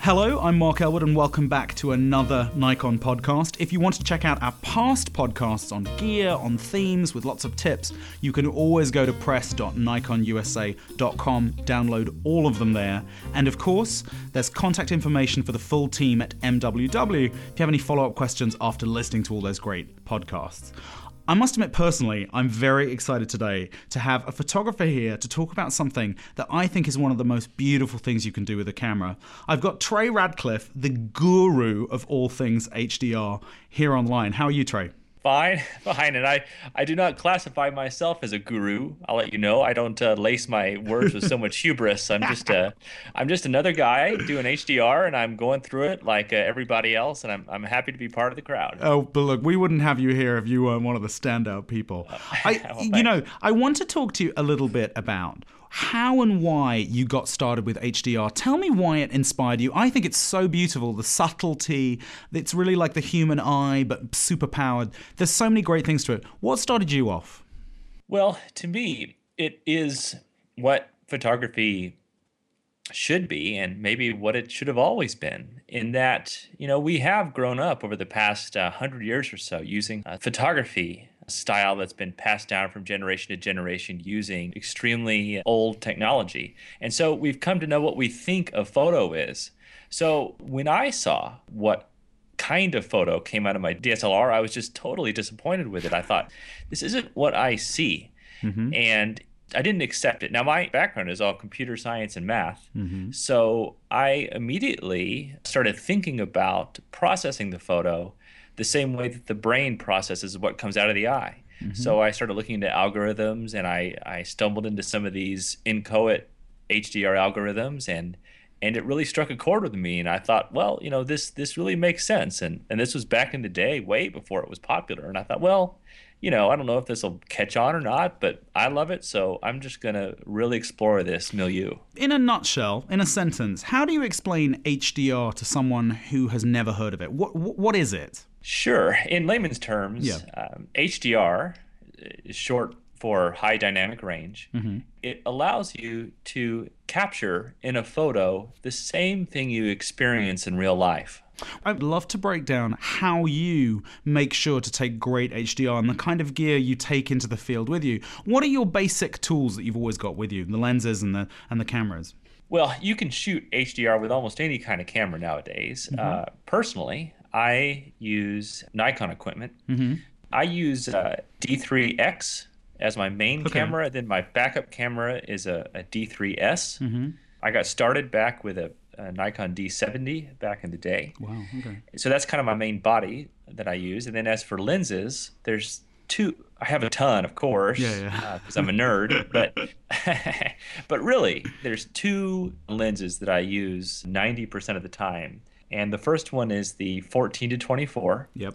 Hello, I'm Mark Elwood and welcome back to another Nikon podcast. If you want to check out our past podcasts on gear, on themes, with lots of tips, you can always go to press.nikonusa.com, download all of them there. And of course, there's contact information for the full team at MWW if you have any follow-up questions after listening to all those great podcasts. I must admit personally, I'm very excited today to have a photographer here to talk about something that I think is one of the most beautiful things you can do with a camera. I've got Trey Radcliffe, the guru of all things HDR, here online. How are you, Trey? Fine. And I do not classify myself as a guru. I'll let you know. I don't lace my words with so much hubris. I'm just another guy doing HDR, and I'm going through it like everybody else, and I'm happy to be part of the crowd. Oh, but look, we wouldn't have you here if you weren't one of the standout people. I want to talk to you a little bit about how and why you got started with HDR. Tell me why it inspired you. I think it's so beautiful, the subtlety. It's really like the human eye, but super powered. There's so many great things to it. What started you off? Well, to me, it is what photography should be, and maybe what it should have always been, in that, we have grown up over the past 100 years or so using photography style that's been passed down from generation to generation using extremely old technology. And so we've come to know what we think a photo is. So when I saw what kind of photo came out of my DSLR, I was just totally disappointed with it. I thought, this isn't what I see. Mm-hmm. And I didn't accept it. Now, my background is all computer science and math. Mm-hmm. So I immediately started thinking about processing the photo the same way that the brain processes what comes out of the eye. Mm-hmm. So I started looking into algorithms, and I stumbled into some of these inchoate HDR algorithms, and it really struck a chord with me. And I thought, well, this really makes sense. And this was back in the day, way before it was popular. And I thought, well, I don't know if this will catch on or not, but I love it, so I'm just going to really explore this milieu. In a nutshell, in a sentence, how do you explain HDR to someone who has never heard of it? What is it? Sure. In layman's terms, HDR is short for high dynamic range. Mm-hmm. It allows you to capture in a photo the same thing you experience in real life. I'd love to break down how you make sure to take great HDR and the kind of gear you take into the field with you. What are your basic tools that you've always got with you, the lenses and the cameras? Well, you can shoot HDR with almost any kind of camera nowadays. Mm-hmm. Personally, I use Nikon equipment. Mm-hmm. I use D3X as my main camera. Then my backup camera is a D3S. Mm-hmm. I got started back with a Nikon D70 back in the day. Wow, okay. So that's kind of my main body that I use. And then as for lenses, there's two. I have a ton, of course, because I'm a nerd. But really, there's two lenses that I use 90% of the time. And the first one is the 14 to 24. Yep.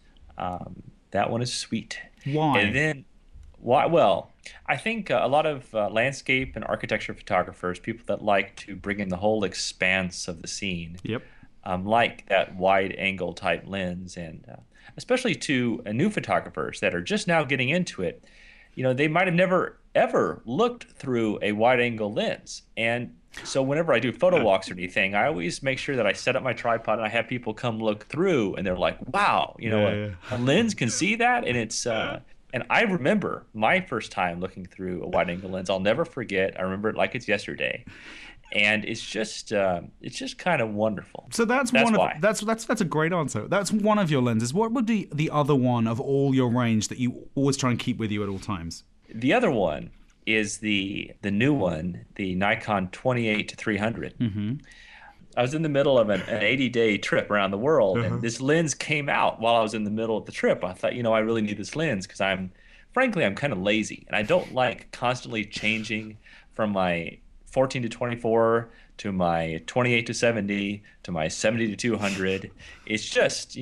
That one is sweet. Why? And then, why? Well, I think a lot of landscape and architecture photographers, people that like to bring in the whole expanse of the scene, like that wide angle type lens, and especially to new photographers that are just now getting into it, they might have never ever looked through a wide angle lens. And so whenever I do photo walks or anything, I always make sure that I set up my tripod and I have people come look through, and they're like, wow, a lens can see that. And it's and I remember my first time looking through a wide angle lens. I'll never forget. I remember it like it's yesterday. And it's just kind of wonderful. So that's a great answer. That's one of your lenses. What would be the other one of all your range that you always try and keep with you at all times? The other one is the new one, the Nikon 28-300. Mm-hmm. I was in the middle of an 80-day trip around the world, and this lens came out while I was in the middle of the trip. I thought, I really need this lens because I'm kind of lazy, and I don't like constantly changing from my 14 to 24 to my 28 to 70 to my 70 to 200. It's just,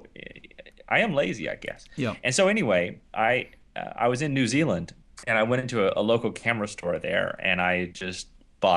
I am lazy, I guess. Yeah. And so anyway, I was in New Zealand, and I went into a local camera store there, and I just bought it.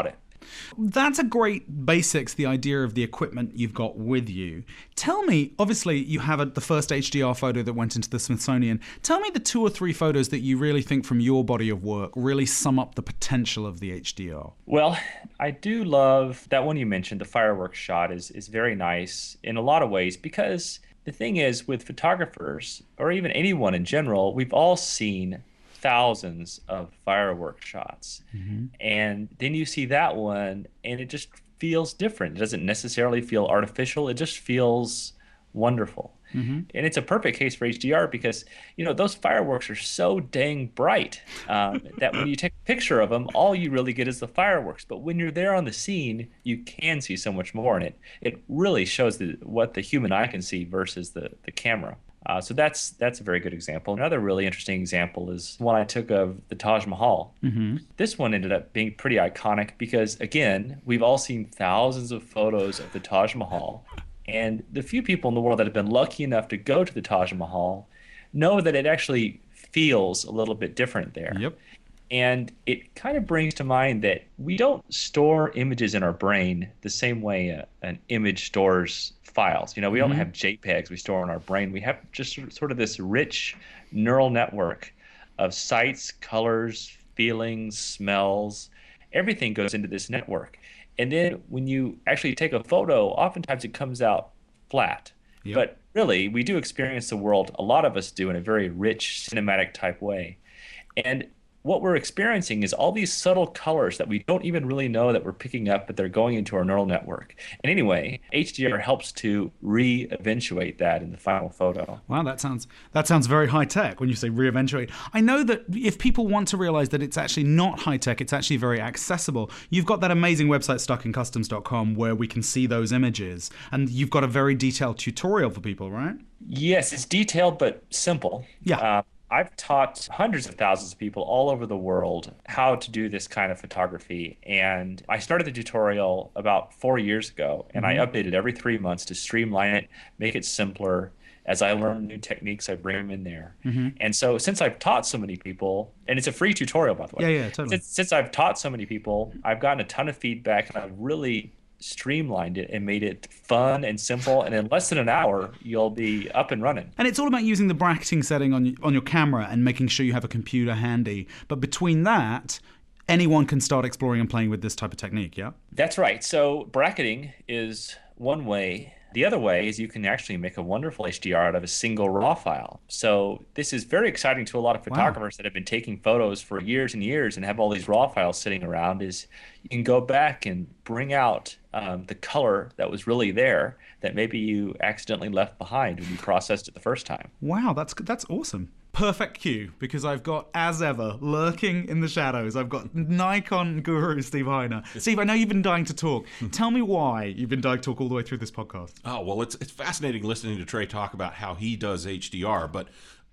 That's a great basics, the idea of the equipment you've got with you. Tell me, obviously you have the first HDR photo that went into the Smithsonian. Tell me the 2 or 3 photos that you really think from your body of work really sum up the potential of the HDR. Well, I do love that one you mentioned, the fireworks shot is very nice in a lot of ways, because the thing is with photographers, or even anyone in general, we've all seen thousands of fireworks shots. Mm-hmm. And then you see that one and it just feels different. It doesn't necessarily feel artificial. It just feels wonderful. Mm-hmm. And it's a perfect case for HDR because, those fireworks are so dang bright that when you take a picture of them, all you really get is the fireworks. But when you're there on the scene, you can see so much more in it. It really shows what the human eye can see versus the camera. So that's a very good example. Another really interesting example is one I took of the Taj Mahal. Mm-hmm. This one ended up being pretty iconic because, again, we've all seen thousands of photos of the Taj Mahal. And the few people in the world that have been lucky enough to go to the Taj Mahal know that it actually feels a little bit different there. Yep. And it kind of brings to mind that we don't store images in our brain the same way an image stores files. We don't have JPEGs we store in our brain. We have just sort of this rich neural network of sights, colors, feelings, smells. Everything goes into this network. And then when you actually take a photo, oftentimes it comes out flat. Yep. But really, we do experience the world, a lot of us do, in a very rich, cinematic type way. And what we're experiencing is all these subtle colors that we don't even really know that we're picking up, but they're going into our neural network. And anyway, HDR helps to re-eventuate that in the final photo. Wow, that sounds very high-tech when you say re-eventuate. I know that if people want to realize that it's actually not high-tech, it's actually very accessible. You've got that amazing website, stuckincustoms.com, where we can see those images. And you've got a very detailed tutorial for people, right? Yes, it's detailed but simple. Yeah. I've taught hundreds of thousands of people all over the world how to do this kind of photography. And I started the tutorial about 4 years ago, and I update it every 3 months to streamline it, make it simpler. As I learn new techniques, I bring them in there. Mm-hmm. And so since I've taught so many people, and it's a free tutorial, by the way. Yeah, totally. Since I've taught so many people, I've gotten a ton of feedback, and I've really streamlined it and made it fun and simple, and in less than an hour you'll be up and running. And it's all about using the bracketing setting on your camera and making sure you have a computer handy. But between that, anyone can start exploring and playing with this type of technique, yeah? That's right. So bracketing is one way. The other way is you can actually make a wonderful HDR out of a single RAW file. So this is very exciting to a lot of photographers that have been taking photos for years and years and have all these RAW files sitting around. Is you can go back and bring out the color that was really there that maybe you accidentally left behind when you processed it the first time. Wow, that's awesome. Perfect cue, because I've got, as ever, lurking in the shadows, I've got Nikon guru Steve Heine. Steve, I know you've been dying to talk. Tell me why you've been dying to talk all the way through this podcast. Oh, well, it's fascinating listening to Trey talk about how he does HDR, but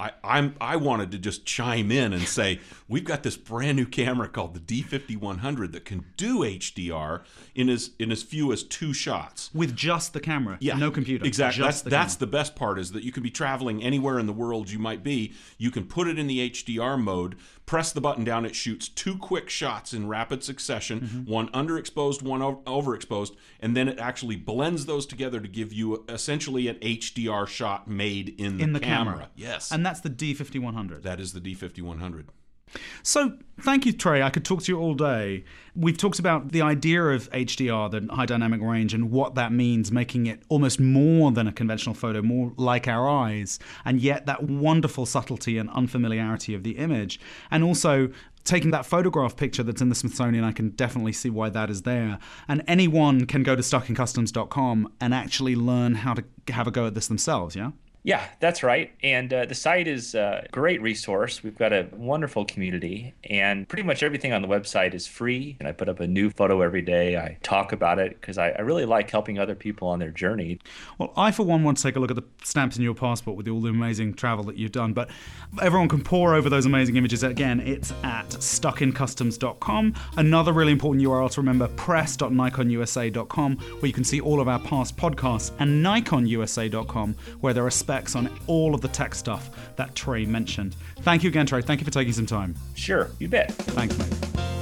I wanted to just chime in and say we've got this brand new camera called the D50-100 that can do HDR in as few as 2 shots with just the camera. Yeah, no computer. Exactly. That's the best part, is that you can be traveling anywhere in the world you might be. You can put it in the HDR mode, press the button down, it shoots 2 quick shots in rapid succession, one underexposed, one overexposed, and then it actually blends those together to give you essentially an HDR shot made in the camera. Yes. And that's the D50-100. That is the D50-100. So, thank you, Trey. I could talk to you all day. We've talked about the idea of HDR, the high dynamic range, and what that means, making it almost more than a conventional photo, more like our eyes, and yet that wonderful subtlety and unfamiliarity of the image. And also taking that photograph picture that's in the Smithsonian, I can definitely see why that is there. And anyone can go to stuckincustoms.com and actually learn how to have a go at this themselves, yeah? Yeah, that's right. And the site is a great resource. We've got a wonderful community, and pretty much everything on the website is free. And I put up a new photo every day. I talk about it because I really like helping other people on their journey. Well, I, for one, want to take a look at the stamps in your passport with all the amazing travel that you've done. But everyone can pore over those amazing images. Again, it's at stuckincustoms.com. Another really important URL to remember, press.nikonusa.com, where you can see all of our past podcasts, and nikonusa.com, where there are specs on all of the tech stuff that Trey mentioned. Thank you again, Trey. Thank you for taking some time. Sure, you bet. Thanks, mate.